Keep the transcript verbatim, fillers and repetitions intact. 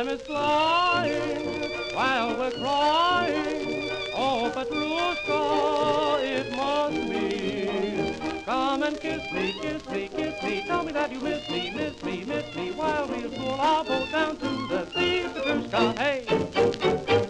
time is flying while we're crying. Oh, Petrushka, it must be. Come and kiss me, kiss me, kiss me. Tell me that you miss me, miss me, miss me. While we'll pull our boat down to the sea, Petrushka, hey.